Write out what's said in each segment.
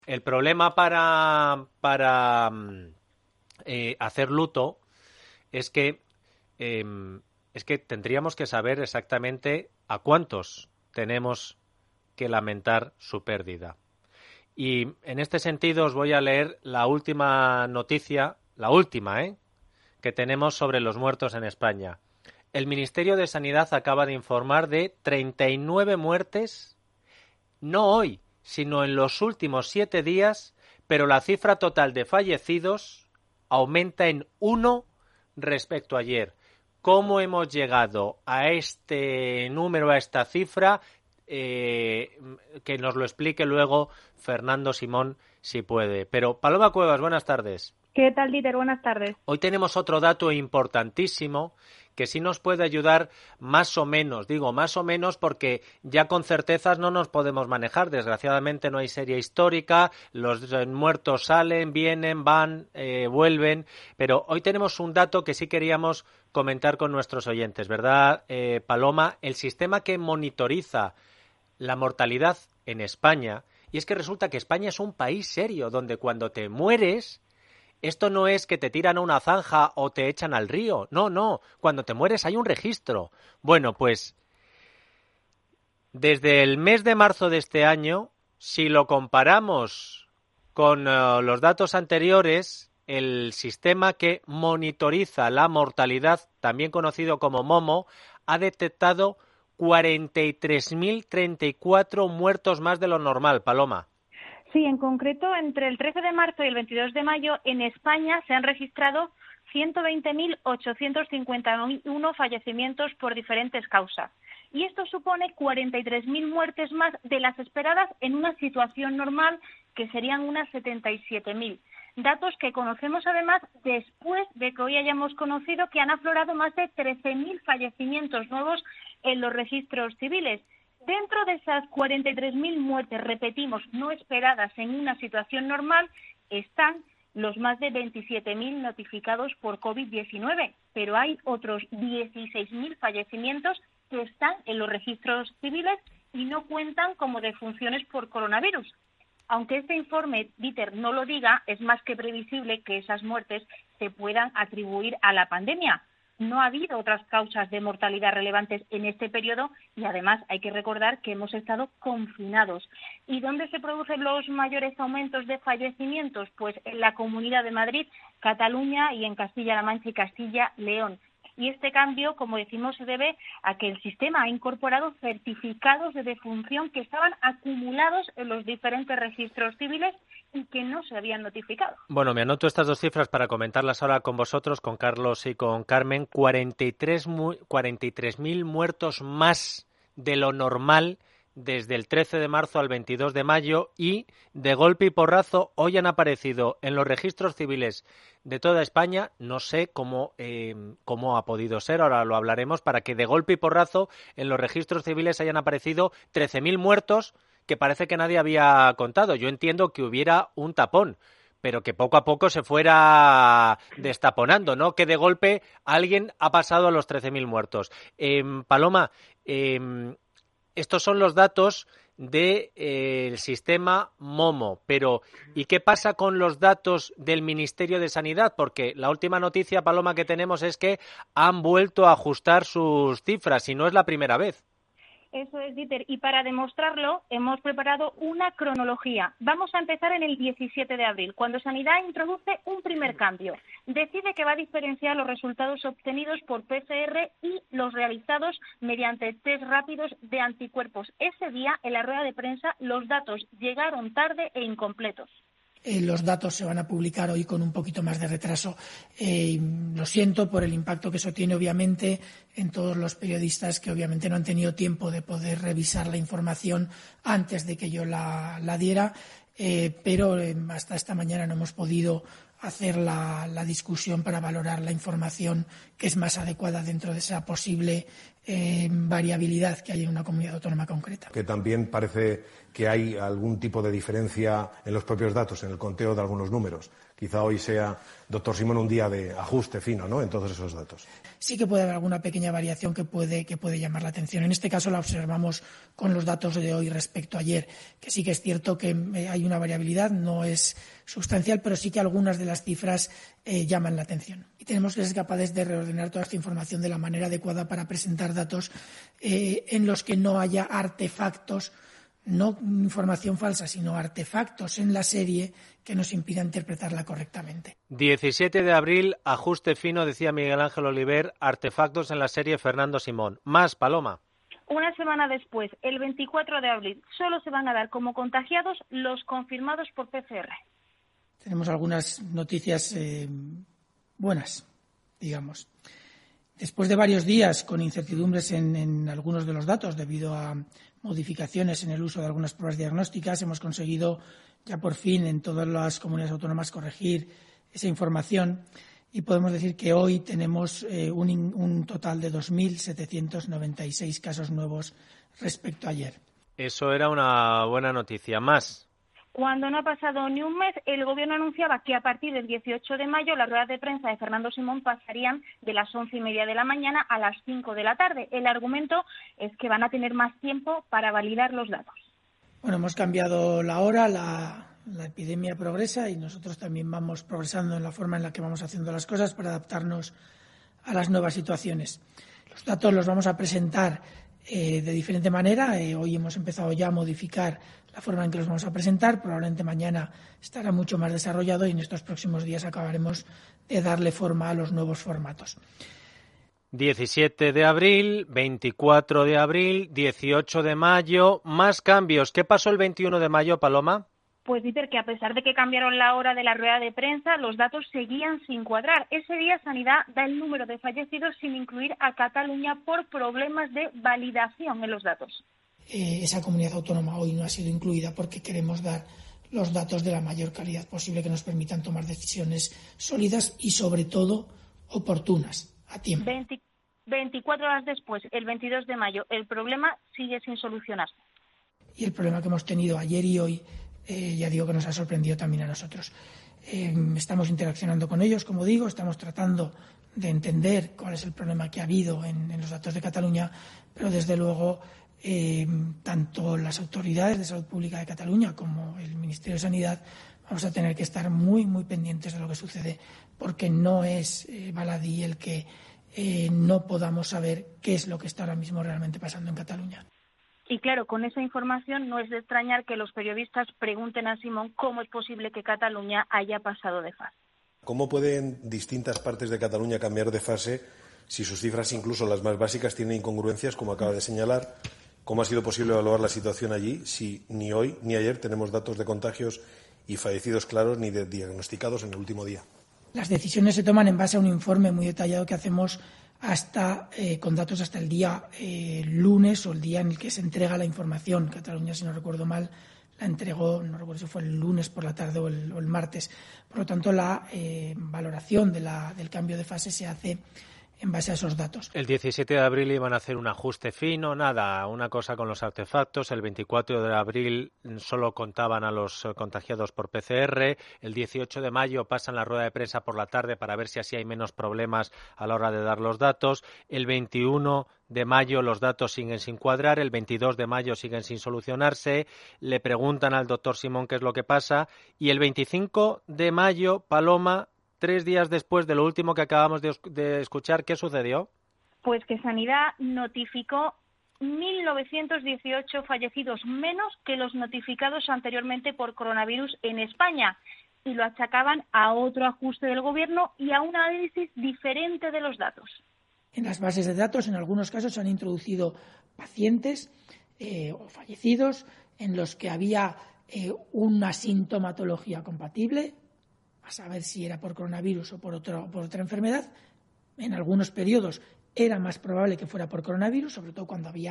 El problema para hacer luto es que tendríamos que saber exactamente a cuántos tenemos que lamentar su pérdida. Y en este sentido os voy a leer la última noticia, la última, que tenemos sobre los muertos en España. El Ministerio de Sanidad acaba de informar de 39 muertes, no hoy, sino en los últimos 7 días, pero la cifra total de fallecidos aumenta en 1 respecto a ayer. ¿Cómo hemos llegado a este número, a esta cifra? Que nos lo explique luego Fernando Simón, si puede. Pero Paloma Cuevas, buenas tardes. ¿Qué tal, Dieter? Buenas tardes. Hoy tenemos otro dato importantísimo que sí nos puede ayudar más o menos. Digo más o menos porque ya con certezas no nos podemos manejar. Desgraciadamente no hay serie histórica. Los muertos salen, vienen, van, vuelven. Pero hoy tenemos un dato que sí queríamos comentar con nuestros oyentes, ¿verdad, Paloma? El sistema que monitoriza la mortalidad en España, y es que resulta que España es un país serio, donde cuando te mueres, esto no es que te tiran a una zanja o te echan al río, no, cuando te mueres hay un registro. Bueno, pues desde el mes de marzo de este año, si lo comparamos con los datos anteriores, el sistema que monitoriza la mortalidad, también conocido como MOMO, ha detectado 43.034 muertos más de lo normal, Paloma. Sí, en concreto, entre el 13 de marzo y el 22 de mayo, en España se han registrado 120.851 fallecimientos por diferentes causas. Y esto supone 43.000 muertes más de las esperadas en una situación normal, que serían unas 77.000. Datos que conocemos además después de que hoy hayamos conocido que han aflorado más de 13.000 fallecimientos nuevos en los registros civiles. Dentro de esas 43.000 muertes, repetimos, no esperadas en una situación normal, están los más de 27.000 notificados por COVID-19, pero hay otros 16.000 fallecimientos que están en los registros civiles y no cuentan como defunciones por coronavirus. Aunque este informe, Dieter, no lo diga, es más que previsible que esas muertes se puedan atribuir a la pandemia. No ha habido otras causas de mortalidad relevantes en este periodo y además hay que recordar que hemos estado confinados. ¿Y dónde se producen los mayores aumentos de fallecimientos? Pues en la Comunidad de Madrid, Cataluña y en Castilla-La Mancha y Castilla-León. Y este cambio, como decimos, se debe a que el sistema ha incorporado certificados de defunción que estaban acumulados en los diferentes registros civiles y que no se habían notificado. Bueno, me anoto estas dos cifras para comentarlas ahora con vosotros, con Carlos y con Carmen. 43.000 muertos más de lo normal desde el 13 de marzo al 22 de mayo y, de golpe y porrazo, hoy han aparecido en los registros civiles de toda España, no sé cómo ha podido ser, ahora lo hablaremos, para que de golpe y porrazo en los registros civiles hayan aparecido 13.000 muertos que parece que nadie había contado. Yo entiendo que hubiera un tapón, pero que poco a poco se fuera destaponando, ¿no? Que de golpe alguien ha pasado a los 13.000 muertos. Paloma, estos son los datos del sistema MOMO, pero ¿y qué pasa con los datos del Ministerio de Sanidad? Porque la última noticia, Paloma, que tenemos es que han vuelto a ajustar sus cifras y no es la primera vez. Eso es, Dieter, y para demostrarlo hemos preparado una cronología. Vamos a empezar en el 17 de abril, cuando Sanidad introduce un primer cambio. Decide que va a diferenciar los resultados obtenidos por PCR y los realizados mediante test rápidos de anticuerpos. Ese día, en la rueda de prensa, los datos llegaron tarde e incompletos. Los datos se van a publicar hoy con un poquito más de retraso. Lo siento por el impacto que eso tiene, obviamente, en todos los periodistas que obviamente no han tenido tiempo de poder revisar la información antes de que yo la diera, pero hasta esta mañana no hemos podido hacer la discusión para valorar la información que es más adecuada dentro de esa posible variabilidad que hay en una comunidad autónoma concreta. Que también parece que hay algún tipo de diferencia en los propios datos, en el conteo de algunos números. Quizá hoy sea, doctor Simón, un día de ajuste fino, ¿no?, en todos esos datos. Sí que puede haber alguna pequeña variación que puede llamar la atención. En este caso la observamos con los datos de hoy respecto a ayer, que sí que es cierto que hay una variabilidad, no es sustancial, pero sí que algunas de las cifras llaman la atención. Y tenemos que ser capaces de reordenar toda esta información de la manera adecuada para presentar datos en los que no haya artefactos, no información falsa, sino artefactos en la serie que nos impidan interpretarla correctamente. 17 de abril, ajuste fino, decía Miguel Ángel Oliver, artefactos en la serie Fernando Simón. Más, Paloma. Una semana después, el 24 de abril, solo se van a dar como contagiados los confirmados por PCR. Tenemos algunas noticias buenas, digamos. Después de varios días con incertidumbres en algunos de los datos debido a modificaciones en el uso de algunas pruebas diagnósticas, hemos conseguido ya por fin en todas las comunidades autónomas corregir esa información y podemos decir que hoy tenemos un total de 2.796 casos nuevos respecto a ayer. Eso era una buena noticia. Más. Cuando no ha pasado ni un mes, el Gobierno anunciaba que a partir del 18 de mayo las ruedas de prensa de Fernando Simón pasarían de las 11:30 de la mañana a las 5 de la tarde. El argumento es que van a tener más tiempo para validar los datos. Bueno, hemos cambiado la hora, la epidemia progresa y nosotros también vamos progresando en la forma en la que vamos haciendo las cosas para adaptarnos a las nuevas situaciones. Los datos los vamos a presentar de diferente manera. Hoy hemos empezado ya a modificar la forma en que los vamos a presentar. Probablemente mañana estará mucho más desarrollado y en estos próximos días acabaremos de darle forma a los nuevos formatos. 17 de abril, 24 de abril, 18 de mayo, más cambios. ¿Qué pasó el 21 de mayo, Paloma? Pues dice que a pesar de que cambiaron la hora de la rueda de prensa, los datos seguían sin cuadrar. Ese día Sanidad da el número de fallecidos sin incluir a Cataluña por problemas de validación en los datos. Esa comunidad autónoma hoy no ha sido incluida porque queremos dar los datos de la mayor calidad posible que nos permitan tomar decisiones sólidas y, sobre todo, oportunas, a tiempo. 24 horas después, el 22 de mayo, el problema sigue sin solucionarse. Y el problema que hemos tenido ayer y hoy, ya digo que nos ha sorprendido también a nosotros. Estamos interaccionando con ellos, como digo, estamos tratando de entender cuál es el problema que ha habido en los datos de Cataluña, pero desde luego tanto las autoridades de salud pública de Cataluña como el Ministerio de Sanidad vamos a tener que estar muy, muy pendientes de lo que sucede, porque no es baladí el que no podamos saber qué es lo que está ahora mismo realmente pasando en Cataluña. Y claro, con esa información no es de extrañar que los periodistas pregunten a Simón cómo es posible que Cataluña haya pasado de fase. ¿Cómo pueden distintas partes de Cataluña cambiar de fase si sus cifras, incluso las más básicas, tienen incongruencias, como acaba de señalar? ¿Cómo ha sido posible evaluar la situación allí si ni hoy ni ayer tenemos datos de contagios y fallecidos claros ni de diagnosticados en el último día? Las decisiones se toman en base a un informe muy detallado que hacemos con datos hasta el día lunes o el día en el que se entrega la información. Cataluña, si no recuerdo mal, la entregó, no recuerdo si fue el lunes por la tarde o el martes. Por lo tanto, la valoración del cambio de fase se hace en base a esos datos. El 17 de abril iban a hacer un ajuste fino, nada, una cosa con los artefactos. El 24 de abril solo contaban a los contagiados por PCR. El 18 de mayo pasan la rueda de prensa por la tarde para ver si así hay menos problemas a la hora de dar los datos. El 21 de mayo los datos siguen sin cuadrar. El 22 de mayo siguen sin solucionarse. Le preguntan al doctor Simón qué es lo que pasa. Y el 25 de mayo, Paloma, 3 días después de lo último que acabamos de escuchar, ¿qué sucedió? Pues que Sanidad notificó 1.918 fallecidos menos que los notificados anteriormente por coronavirus en España y lo achacaban a otro ajuste del Gobierno y a un análisis diferente de los datos. En las bases de datos, en algunos casos, se han introducido pacientes o fallecidos en los que había una sintomatología compatible, a saber si era por coronavirus o por otra enfermedad. En algunos periodos era más probable que fuera por coronavirus, sobre todo cuando había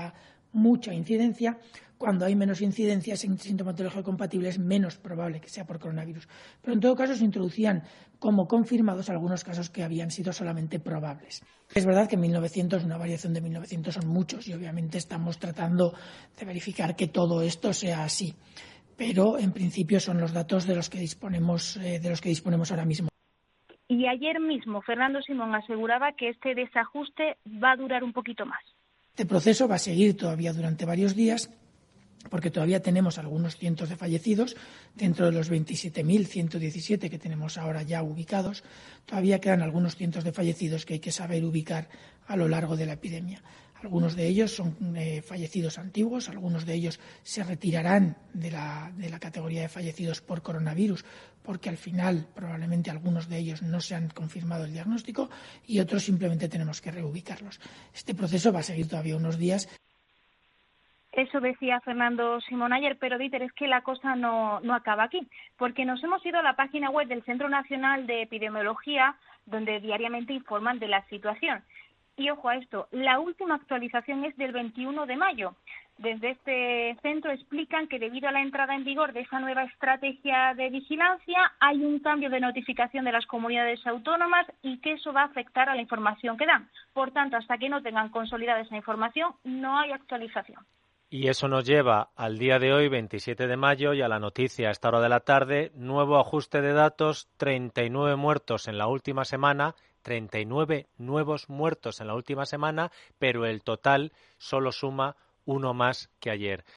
mucha incidencia. Cuando hay menos incidencias en sintomatología compatible es menos probable que sea por coronavirus. Pero en todo caso se introducían como confirmados algunos casos que habían sido solamente probables. Es verdad que 1.900, una variación de 1.900 son muchos y obviamente estamos tratando de verificar que todo esto sea así. Pero en principio son los datos de los que disponemos ahora mismo. Y ayer mismo Fernando Simón aseguraba que este desajuste va a durar un poquito más. Este proceso va a seguir todavía durante varios días, porque todavía tenemos algunos cientos de fallecidos dentro de los 27.117 que tenemos ahora ya ubicados. Todavía quedan algunos cientos de fallecidos que hay que saber ubicar a lo largo de la epidemia. Algunos de ellos son fallecidos antiguos, algunos de ellos se retirarán de la categoría de fallecidos por coronavirus, porque al final probablemente algunos de ellos no se han confirmado el diagnóstico y otros simplemente tenemos que reubicarlos. Este proceso va a seguir todavía unos días. Eso decía Fernando Simón ayer, pero Dieter, es que la cosa no acaba aquí, porque nos hemos ido a la página web del Centro Nacional de Epidemiología, donde diariamente informan de la situación. Y ojo a esto, la última actualización es del 21 de mayo. Desde este centro explican que debido a la entrada en vigor de esa nueva estrategia de vigilancia hay un cambio de notificación de las comunidades autónomas y que eso va a afectar a la información que dan. Por tanto, hasta que no tengan consolidada esa información, no hay actualización. Y eso nos lleva al día de hoy, 27 de mayo, y a la noticia a esta hora de la tarde, nuevo ajuste de datos, 39 muertos en la última semana, 39 nuevos muertos en la última semana, pero el total solo suma uno más que ayer.